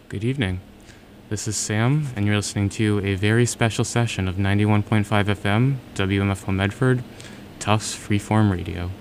Good evening. This is Sam, and you're listening to a very special session of 91.5 FM, WMFO Medford, Tufts Freeform Radio.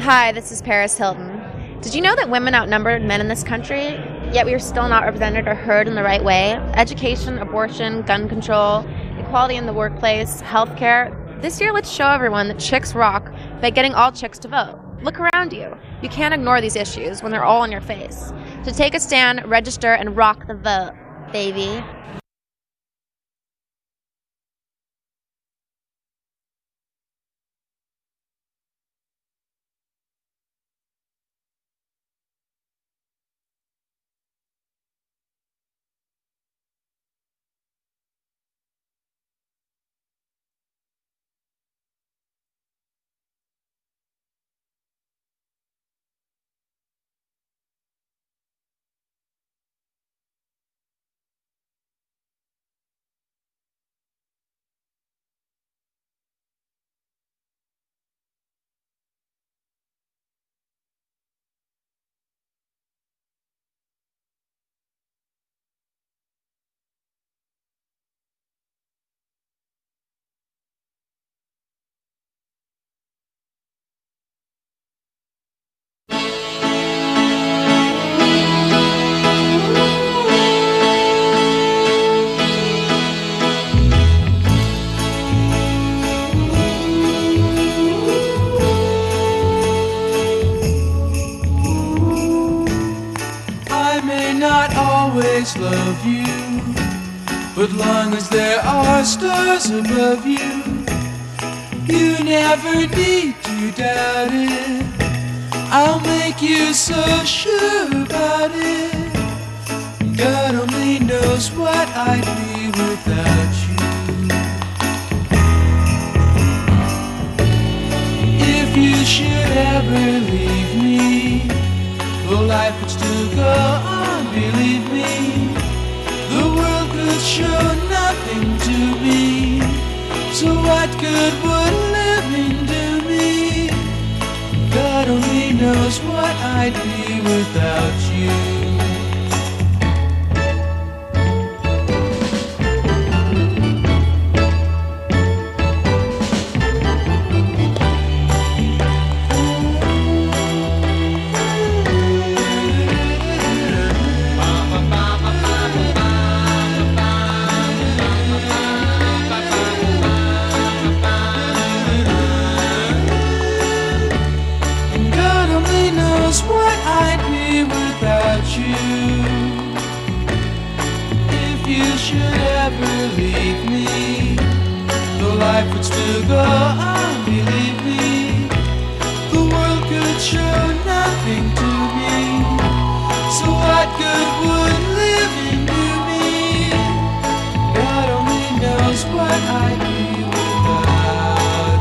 Hi, this is Paris Hilton. Did you know that women outnumber men in this country, yet we are still not represented or heard in the right way? Education, abortion, gun control, equality in the workplace, healthcare. This year, let's show everyone that chicks rock by getting all chicks to vote. Look around you. You can't ignore these issues when they're all in your face. So take a stand, register, and rock the vote, baby. Love you, but long as there are stars above you, you never need to doubt it. I'll make you so sure about it. God only knows what I'd be without you. If you should ever leave me, well, life would still go on, believe me. The world could show nothing to me, so what good would living do me? God only knows what I'd be without you. Life would still go on, believe me. The world could show nothing to me, so what good would living do me? God only knows what I'd be without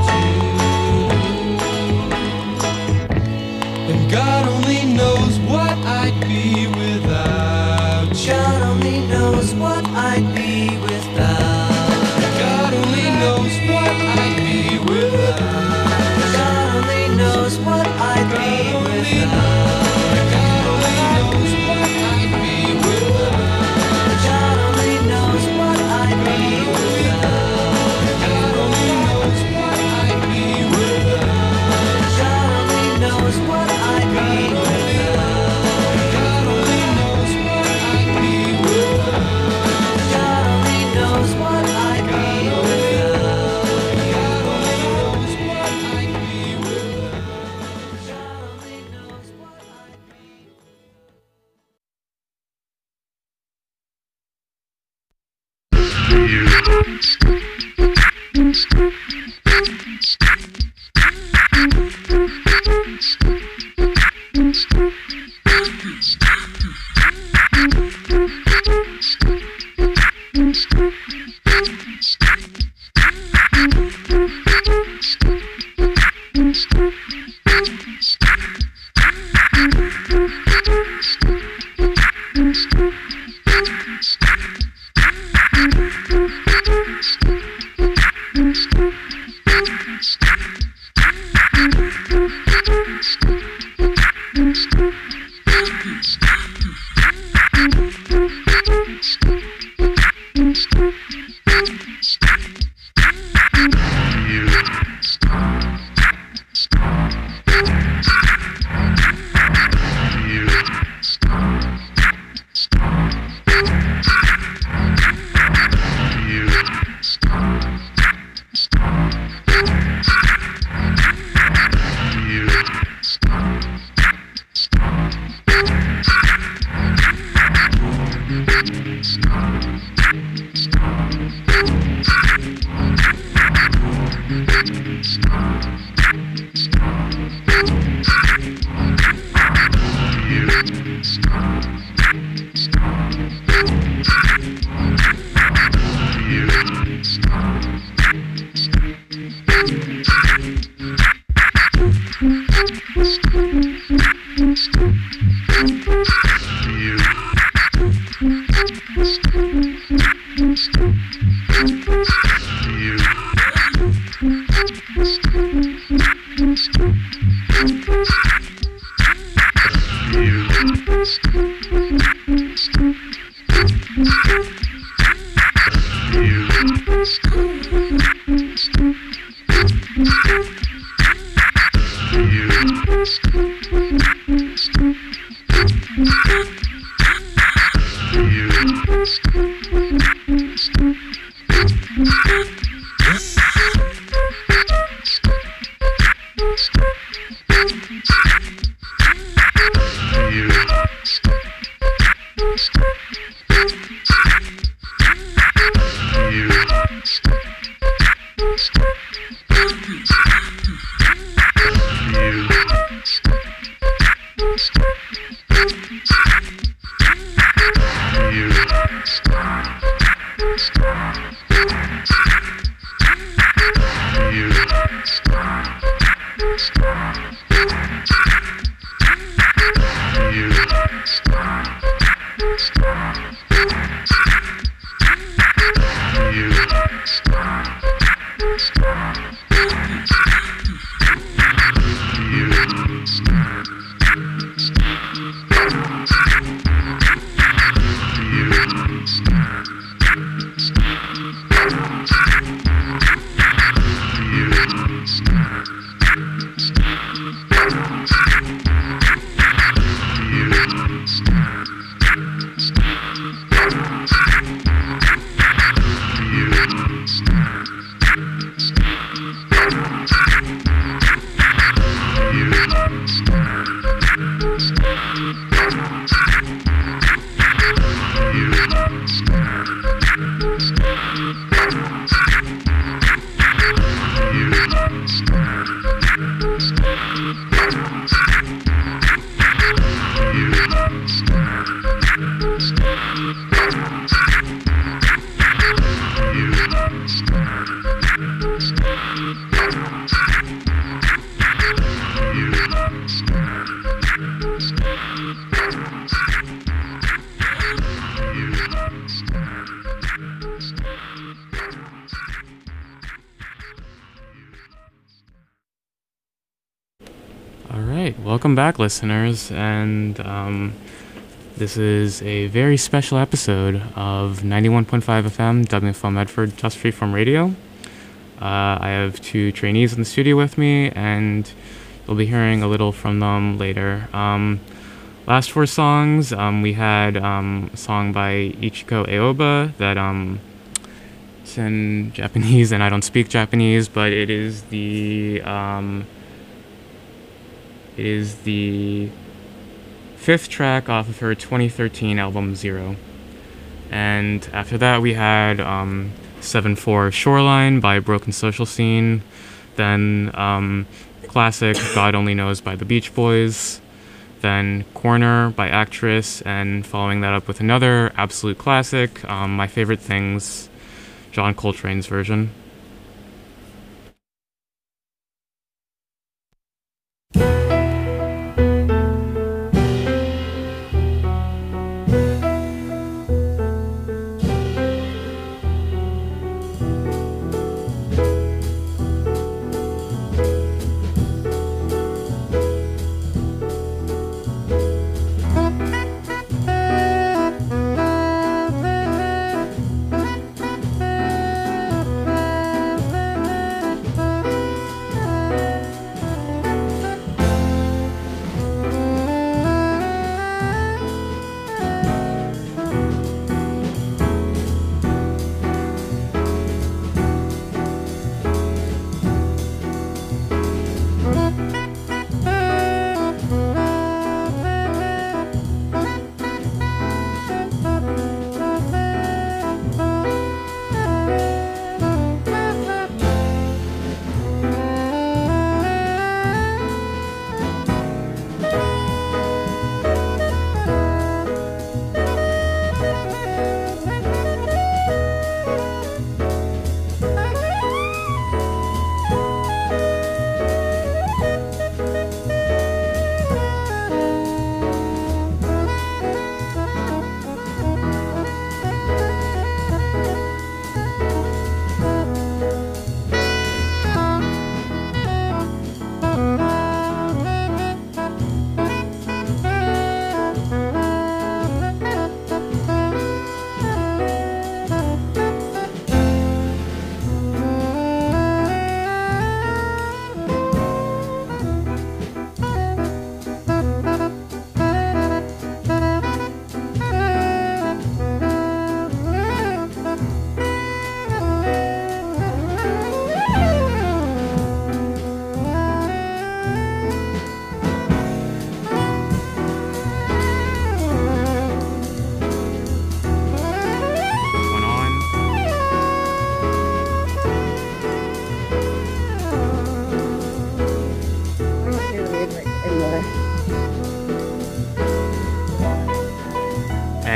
you. And God only knows what I'd be without you. God only knows what I'd be without. God only knows what I'd be without. God only knows what I'd be without. God only knows what I'd be without. God only knows what I'd be without. God only knows what I'd be without. God only knows what I'd be without. God only knows what I'd be without. God only knows what I'd be Welcome back, listeners, and this is a very special episode of 91.5 FM WFL Medford Tusk Freeform Radio. I have two trainees in the studio with me, and you'll be hearing a little from them later. Last four songs, we had a song by Ichiko Aoba that it's in Japanese, and I don't speak Japanese, but it is the fifth track off of her 2013 album Zero. And after that we had 7/4 Shoreline by Broken Social Scene, then classic God Only Knows by the Beach Boys, then Corner by Actress, and following that up with another absolute classic, My Favorite Things, John Coltrane's version.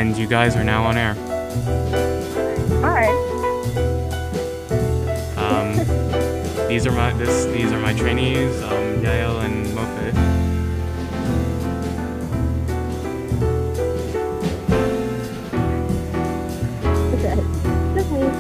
and you guys are now on air. All right. These are my trainees, Yael and Mofe. Okay. Just me.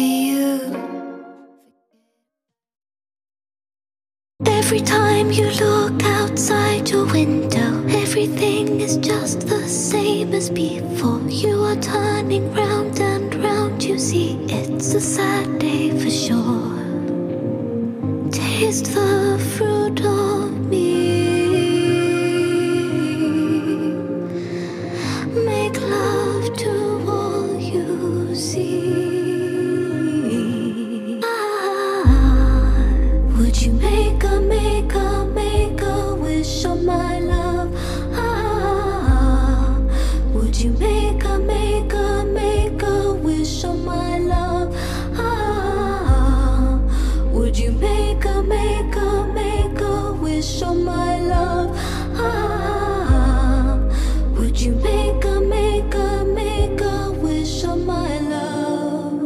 you. Every time you look outside your window, everything is just the same as before. You are turning round and round, you see it's a sad day for sure. Taste the fruit of me. Make love to all you see. Would you make a wish on my love? Would you make a wish on my love? Would you make a wish on my love? Would you make a wish on my love?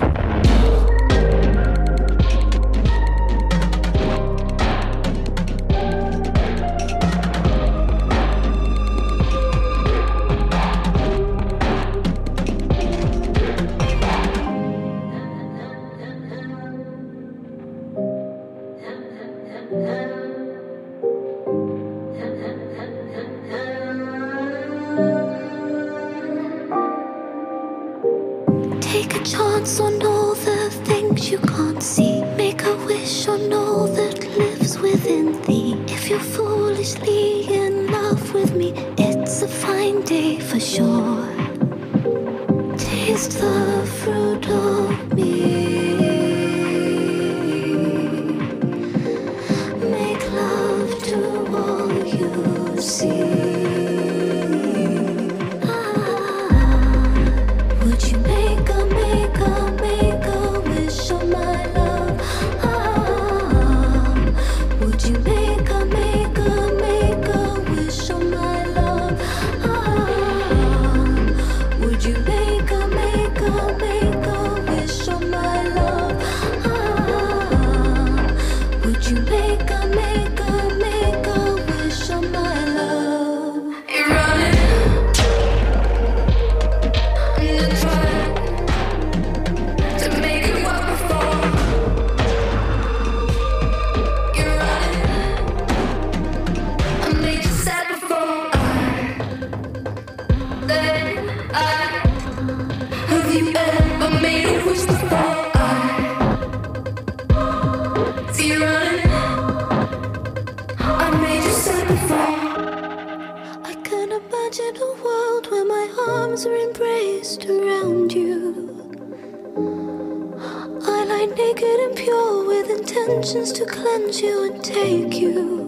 Take a chance on all the things you can't see. Make a wish on all that lives within thee. If you're foolishly in love with me, it's a fine day for sure. Taste the fruit of me. Make love to all you see. Would you make a wish on my love? Would you make a wish on my love? Would you make a wish on my love? Would you make a wish on my love? You're running. I can imagine a world where my arms are embraced around you. I lie naked and pure with intentions to cleanse you and take you.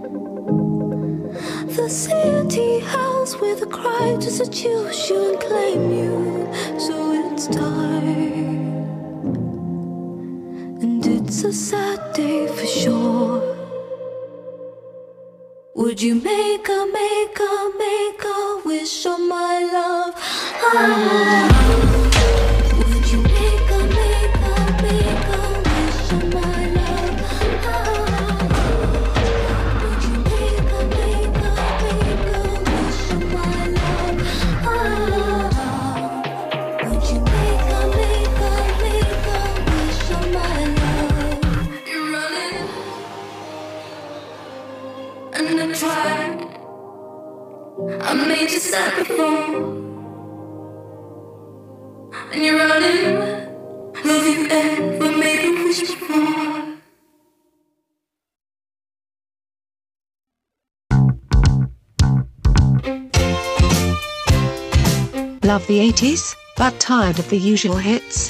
The city house with a cry to seduce you and claim you. So it's time, and it's a sad day for sure. Would you make a wish on my love? Would you make a wish on my love? Would you make a wish on my love? Would you make a wish on my love? You're running. And I tried. I made you sad before. And you're running. Have you ever made a wish before? Love the 80s, but tired of the usual hits?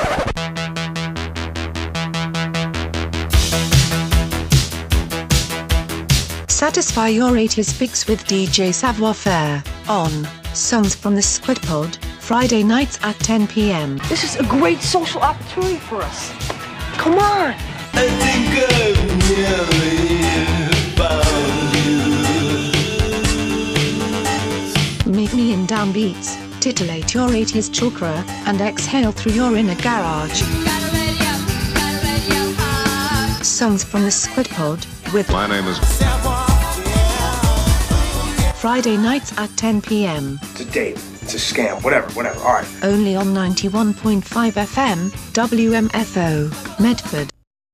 Satisfy your 80s fix with DJ Savoir Faire on Songs from the Squid Pod, Friday nights at 10 p.m. This is a great social opportunity for us. Come on! I think I've nearly found you. Meet me in downbeats, titillate your 80s chakra, and exhale through your inner garage. Songs from the Squid Pod with My name is Friday nights at 10 p.m. To date, it's a scam, whatever, all right. Only on 91.5 FM, WMFO, Medford.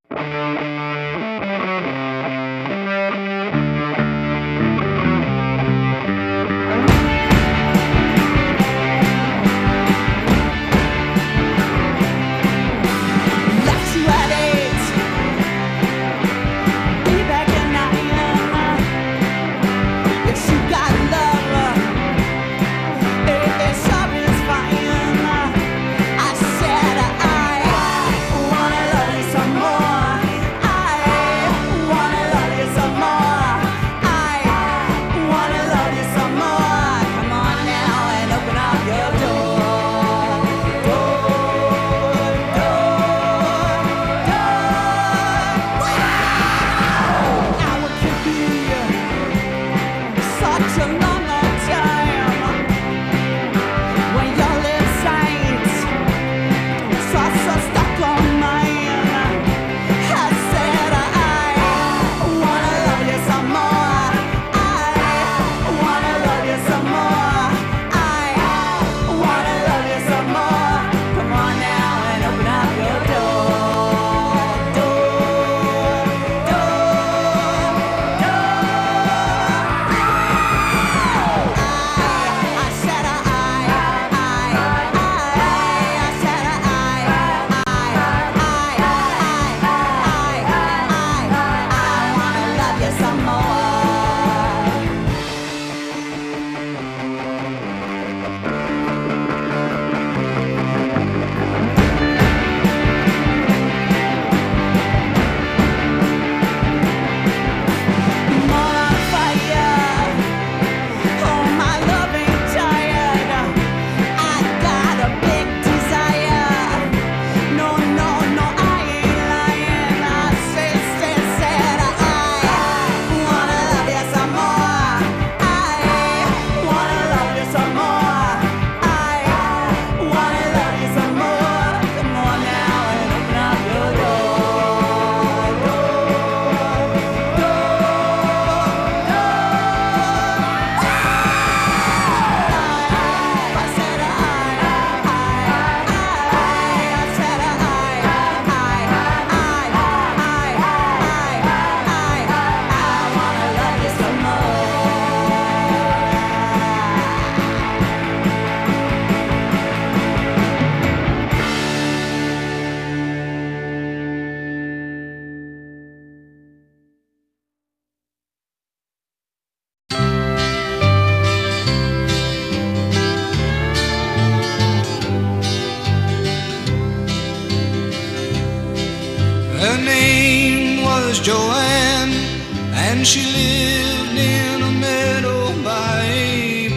Her name was Joanne, and she lived in a meadow by a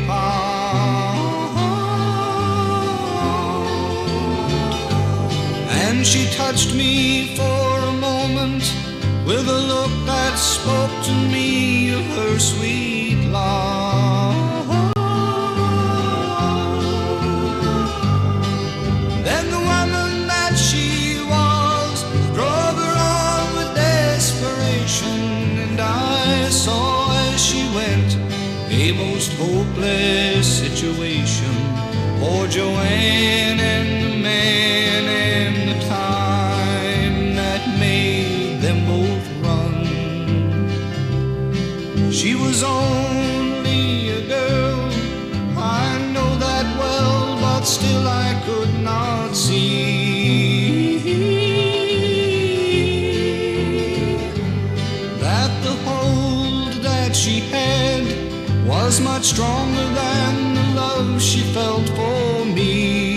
pond. And she touched me for a moment with a look that spoke to me of her sweet love. Then the woman that she was drove her on with desperation, and I saw as she went a most hopeless situation. Poor Joanne and the man and the time that made them both run. She was only a girl, I know that well, but still I could not see that the hold that she had was much stronger than the love she felt for me.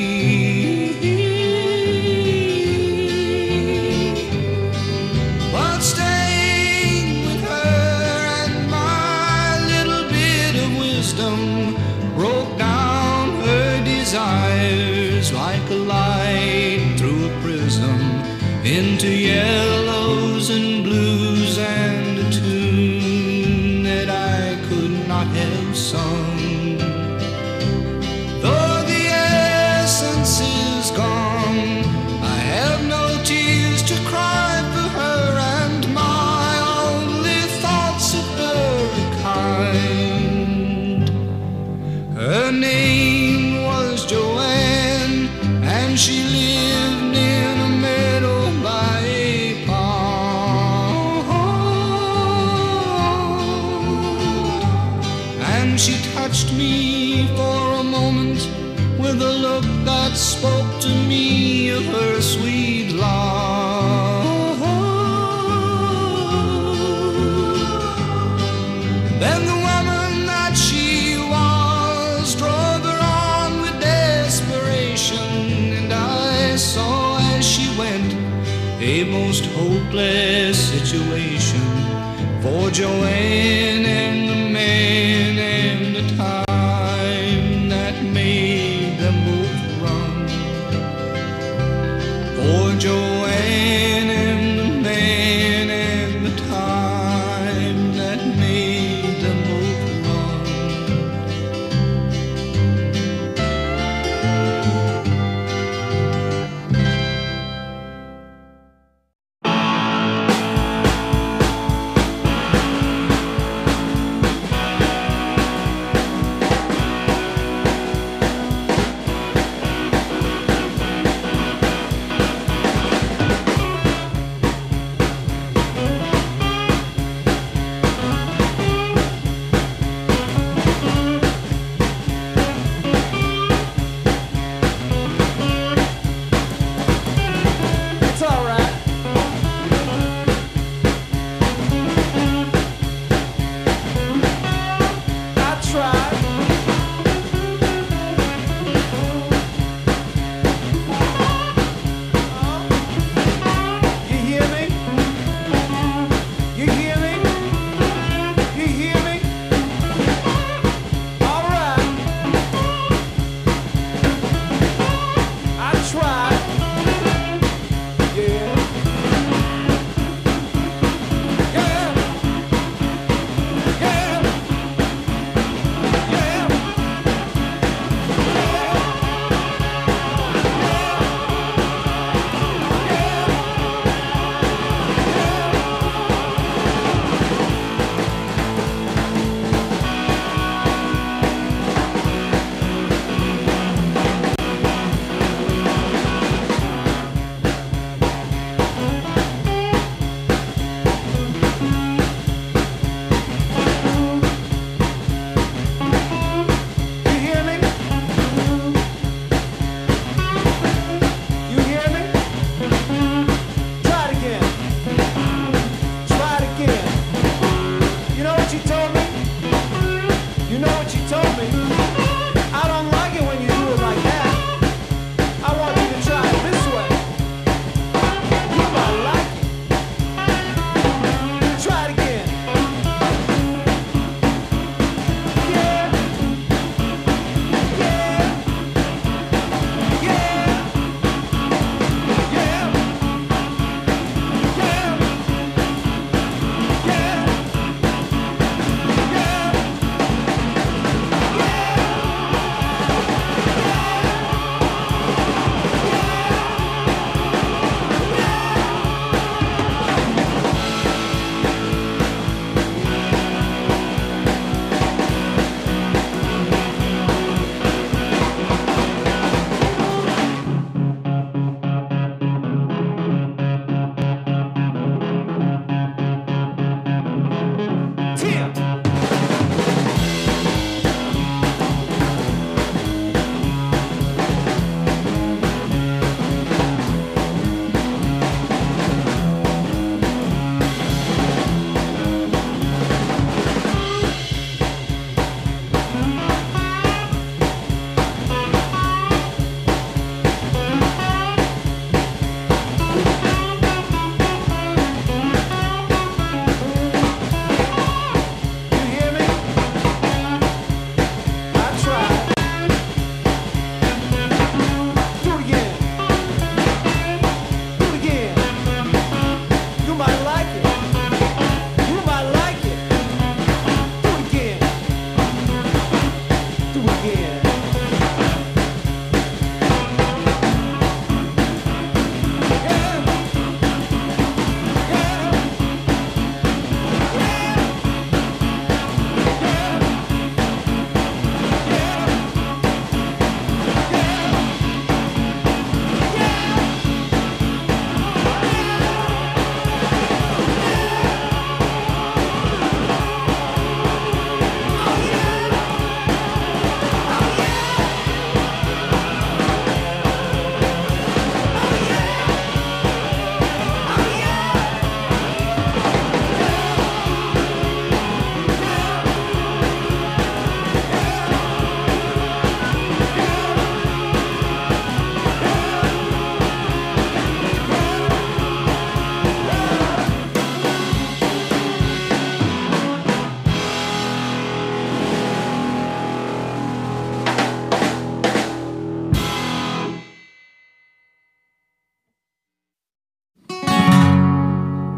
But staying with her and my little bit of wisdom broke down her desires like a light through a prism into yellows and blues and a tune that I could not have sung. Though the essence is gone, I have no tears to cry for her, and my only thoughts of her are kind. Her name look that spoke to me of her sweet love. Then the woman that she was drove her on with desperation, and I saw as she went a most hopeless situation for Joanne and the man and the time that made them both run. For Joanne and the man and the time that made them both run.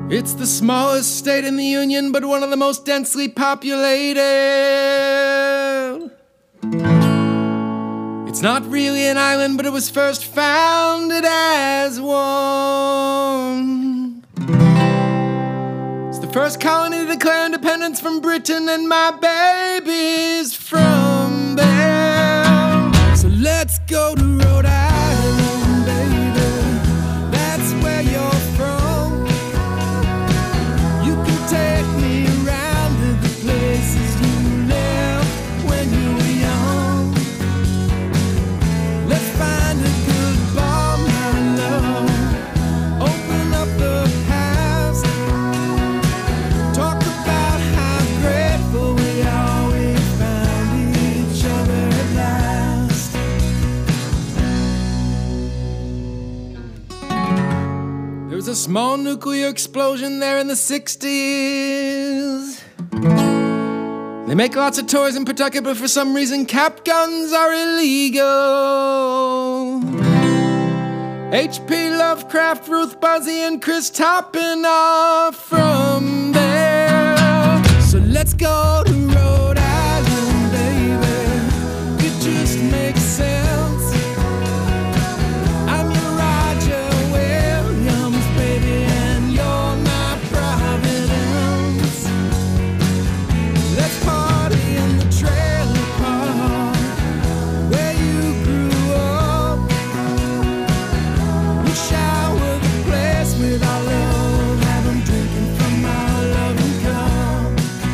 It's the smallest state in the Union, but one of the most densely populated. It's not really an island, but it was first founded as one. It's the first colony to declare independence from Britain, and my baby's from there. So let's go to Rhode Island, baby. That's where you're from. You can take me around to the places you lived when you were young. Let's find a good bar, my love. Open up the past. Talk about how grateful we are we found each other at last. There was a small nuclear explosion there in the 60s. They make lots of toys in Pawtucket, but for some reason cap guns are illegal. H.P. Lovecraft, Ruth Buzzy, and Chris Toppin are from there. So let's go to Rhode Island, baby. It just makes sense. I'm your Roger Williams, baby, and you're my Providence. Let's party in the trailer park where you grew up. We shower the place with our love, have them drinking from our loving cup.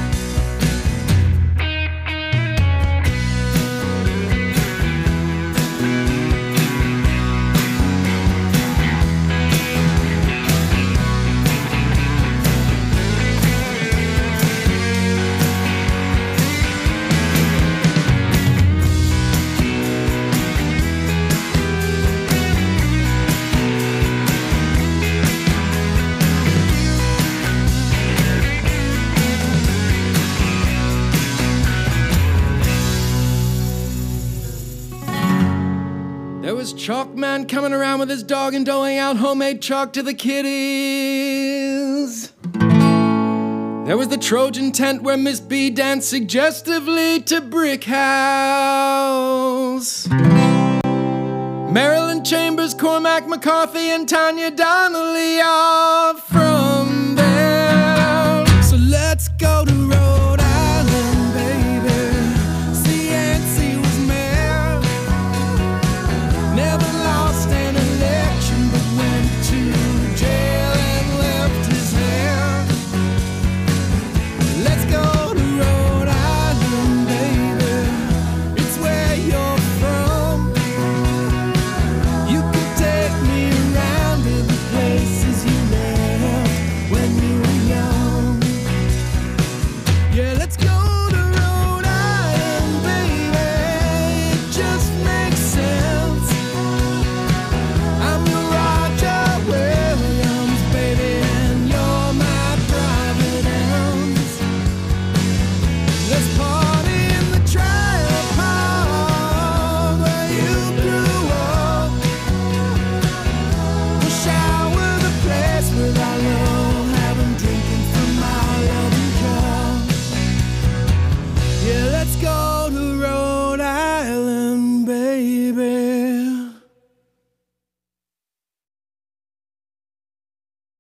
There was Chalkman coming around with his dog and doling out homemade chalk to the kiddies. There was the Trojan tent where Miss B danced suggestively to Brick House. Marilyn Chambers, Cormac McCarthy, and Tanya Donnelly are